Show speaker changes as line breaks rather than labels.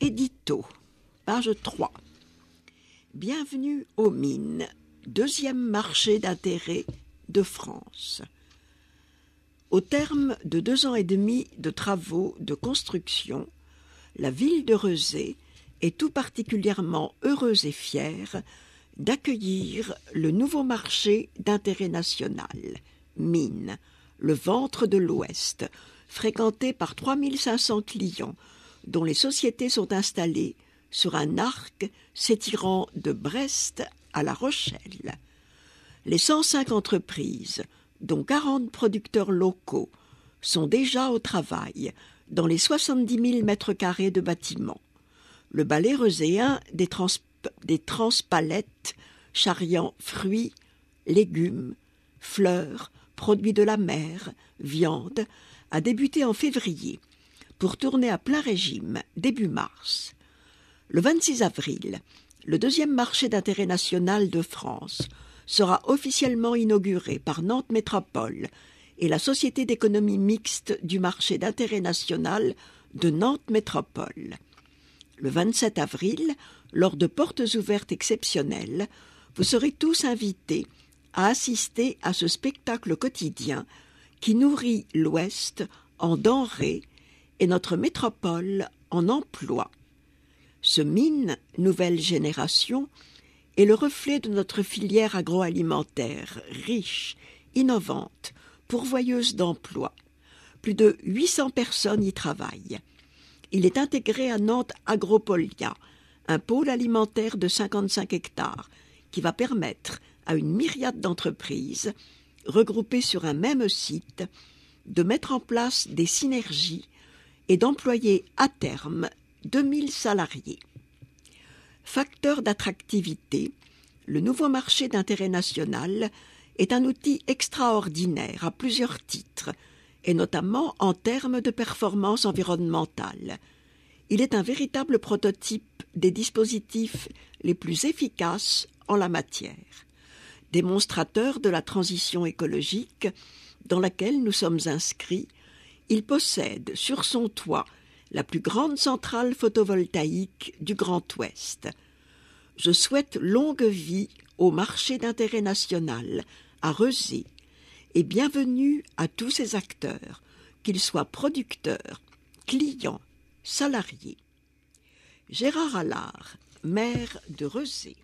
Édito, page 3. Bienvenue aux mines, deuxième marché d'intérêt de France. Au terme de 2 ans et demi de travaux de construction, la ville de Rezé est tout particulièrement heureuse et fière d'accueillir le nouveau marché d'intérêt national, mines, le ventre de l'Ouest, fréquenté par 3500 clients, dont les sociétés sont installées sur un arc s'étirant de Brest à La Rochelle. Les 105 entreprises, dont 40 producteurs locaux, sont déjà au travail dans les 70 000 mètres carrés de bâtiments. Le balai rezéen des transpalettes charriant fruits, légumes, fleurs, produits de la mer, viande, a débuté en février pour tourner à plein régime début mars. Le 26 avril, le deuxième marché d'intérêt national de France sera officiellement inauguré par Nantes Métropole et la Société d'économie mixte du marché d'intérêt national de Nantes Métropole. Le 27 avril, lors de portes ouvertes exceptionnelles, vous serez tous invités à assister à ce spectacle quotidien qui nourrit l'Ouest en denrées et notre métropole en emplois. Ce mine nouvelle génération est le reflet de notre filière agroalimentaire riche, innovante, pourvoyeuse d'emplois. Plus de 800 personnes y travaillent. Il est intégré à Nantes Agropolia, un pôle alimentaire de 55 hectares qui va permettre à une myriade d'entreprises regroupées sur un même site de mettre en place des synergies et d'employer à terme 2000 salariés. Facteur d'attractivité, le nouveau marché d'intérêt national est un outil extraordinaire à plusieurs titres, et notamment en termes de performance environnementale. Il est un véritable prototype des dispositifs les plus efficaces en la matière. Démonstrateur de la transition écologique dans laquelle nous sommes inscrits, il possède sur son toit la plus grande centrale photovoltaïque du Grand Ouest. Je souhaite longue vie au marché d'intérêt national à Rezé et bienvenue à tous ses acteurs, qu'ils soient producteurs, clients, salariés. Gérard Allard, maire de Rezé.